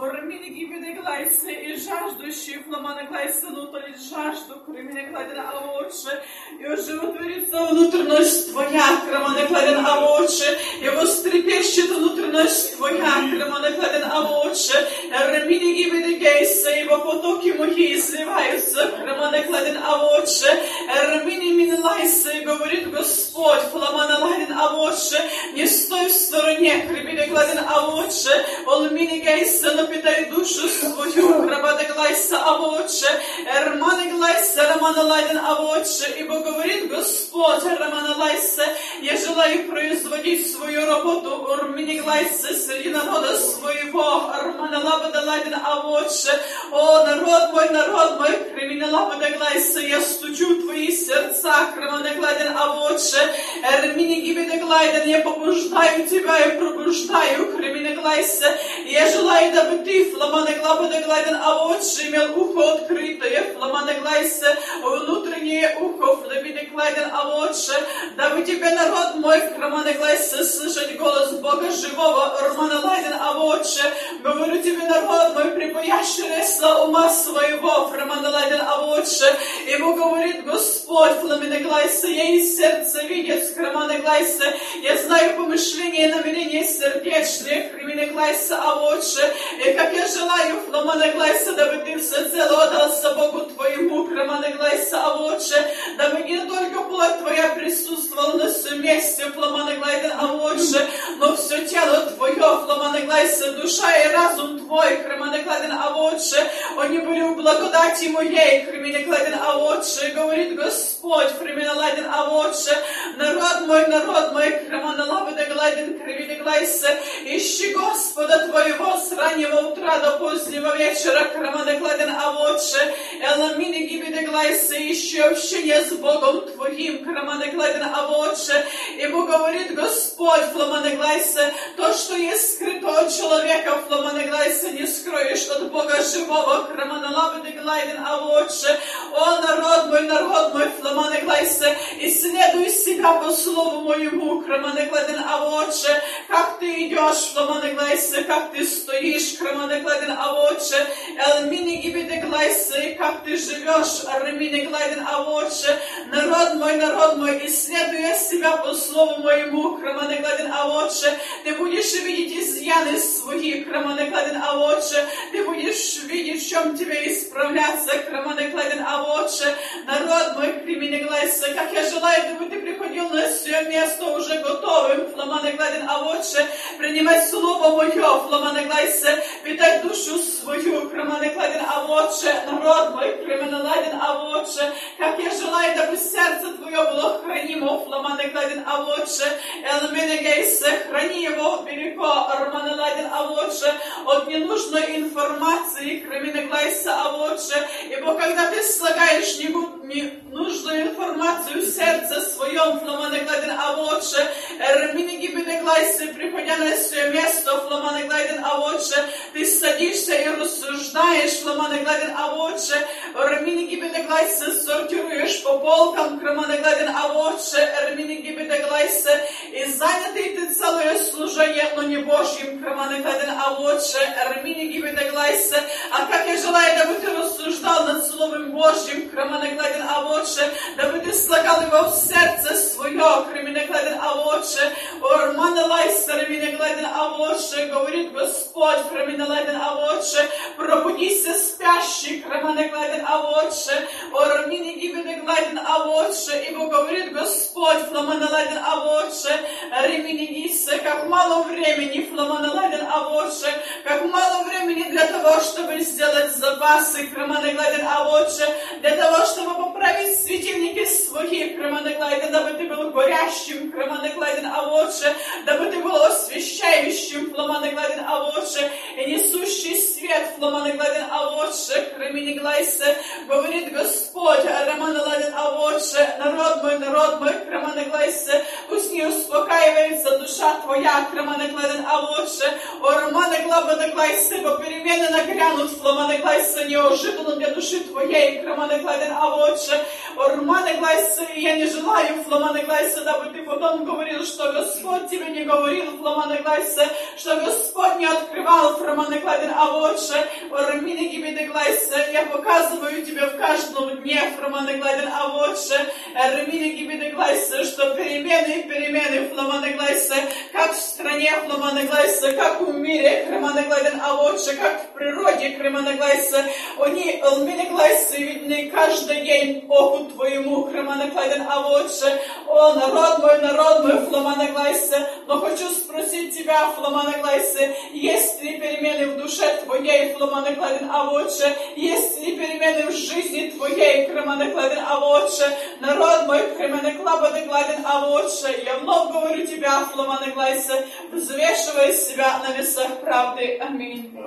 Ормини гибеде глайсе и жаждущий фламана глайсе, но то ли жажду, кремine кладен авоче, и оживотворится внутренность твоя, кремане кладен авоче, и вострепещет внутренность твоя, кремане кладен авоче, ормини гибеде гейсе, ибо потоки мои изливаются, кремане кладен авоче, ормини минлайсе, говорит Господь, фламана кладен авоче, не стой в стороне, кремine кладен авоче, олмини гейсе, но питай душу свою, кремане глайсе авоче, эрмане глайсе, романа ладен авоче, ибо говорит Господь, романа лайсе, я желаю производить свою работу, ормини глайсе, среди народа своего, романа лабада ладен авоче, о, народ мой, кремine лабада глайсе, я стучу в твои сердца, кремане гладен авоче, эрмини гибеде глайден, я побуждаю тебя и пробуждаю, кремine глайсе, я желаю, дабы ты, фламане глабада гладен авоче, имел ухо открытое, фламане глайсе, внутреннее ухо, фламине гладен авоче, дабы тебе, народ мой, кремане глайсе, слышать голос Бога живого, романа гладен авоче, говорю тебе, народ мой, припаящий ресла ума своего, фламане гладен авоче, ибо говорит Господь, фламине глайсе, я из сердца видит, кремане глайсе, я знаю помышления и намерения сердечные, кремine глайсе авоче, и как я желаю, фламане глайсе, дабы ты всецело отдался Богу твоему, кремане глайсе авоче, дабы не только плоть твоя присутствовала на всем месте, фламане глайден авоче, но все тело твое, фламане глайсе, душа и разум твой, кремане гладен авоче, они были в благодати моей, кремine гладен авоче, говорит Господь, кремine гладен авоче, народ мой, кремане лабада гладен, кремine глайсе, ищи Господа твоего с раннего утра до позднего вечера, кремане гладен авоче, эламини гибеде глайсе, ищи общение с Богом твоим, кремане гладен авоче, ибо говорит Господь, фламане глайсе, то, что есть скрыто от человека, фламане глайсе, не скроешь от Бога живого, кремане лабада гладен авоче, о, народ мой, фламане глайсе, исследуй себя по слову моему, кремане гладен авоче, как ты идешь, фламане глайсе, как ты стоишь, кремане гладен авоче, элмини гибеде глайсе, как ты живешь, ремини гладен авоче, народ мой, исследуя себя по слову моему, кремане гладен авоче, ты будешь видеть изъяны свои, кремане гладен авоче, ты будешь видеть, в чем тебе исправляться, кремане гладен авоче, народ мой, кремine глайсе, как я желаю, чтобы ты приходил на свое место уже готовым, фламане гладен авоче, принимать слово мое, фламане глайсе, питать душу свою, кремане гладен авоче, народ мой, кремine гладен авоче, как я желаю, дабы сердце твое было хранимо, фламане гладен авоче, элмене гейсе, храни его берего, романе гладен авоче, от ненужной информации, кремine глайсе авоче, ибо когда ты слагаешь ненужную информацию в сердце своем, фламане гладен авоче, ремини гибеде глайсе, приходя на свое место, фламане гладен авоче, ты садишься и рассуждаешь, фламане гладен авоче, ремини гибеде глайсе, сортируешь по полкам, кремане гладен авоче, ремини гибеде глайсе, и занятый ты целое служение, но не Божьим, кремане гладен авоче, ремини гибеде глайсе, а как я желаю, дабы ты рассуждал над Словом Божьим, кремане гладен авоче, дабы ты слагал его в сердце свое, кремine гладен авоче, ормане лайсе, ремine гладен авоче, говорит Господь, кремine гладен авоче, пробудися спящий, кремане гладен авоче, ормини гибеде гладен авоче, ибо говорит Господь, фламане гладен авоче, ремини гисе, как мало времени, фламане гладен авоче, как мало времени для того, чтобы сделать запасы, кремане гладен авоче, для того, чтобы поправить светильники свои, кремане гладен, дабы ты был горящим, кремане гладен авоче, дабы ты был освещающим, фламане гладен авоче, и несущий свет свет, фламаны гладен, а лучше, кремени глайся, говорит Господь, романы ладен, а лучше, народ мой, креманы глайся, пусть не успокаивается душа твоя, креманы гладен, а лучше, о романы глабада глайся, бо перемены нагрянут, фламаны глайся, неожиданно для души твоей, креманы гладен, а лучше, о романы глайся, я не желаю, фламаны глайся, дабы ты потом говорил, что Господь тебе не говорил, фламаны глайся, что Господь не открывал, фламаны гладен, а лучше, о ромины гибиды глайся, я показываю тебе в каждом дне, фламаны гладен, а лучше, ромины гибиды глайся, что перемены, фламаны глайся, как в стране, фламаны глайся, как в мире, фламаны гладен, а лучше, как в природе, фламаны глайся, они, лмины глайся, видны каждый день оку твоему, фламаны гладен, а лучше, о, народ мой, фламаны глайся, но хочу спросить тебя, фламаны глайся, есть ли перемены в душе твоей, фламаны гладен, а лучше, есть ли перемены в жизни твоей, фламаны гладен, а лучше, народ мой, фламаны гладен, а лучше, я вновь говорю тебя, фламаны глайся, взвешивай себя на весах правды. Аминь.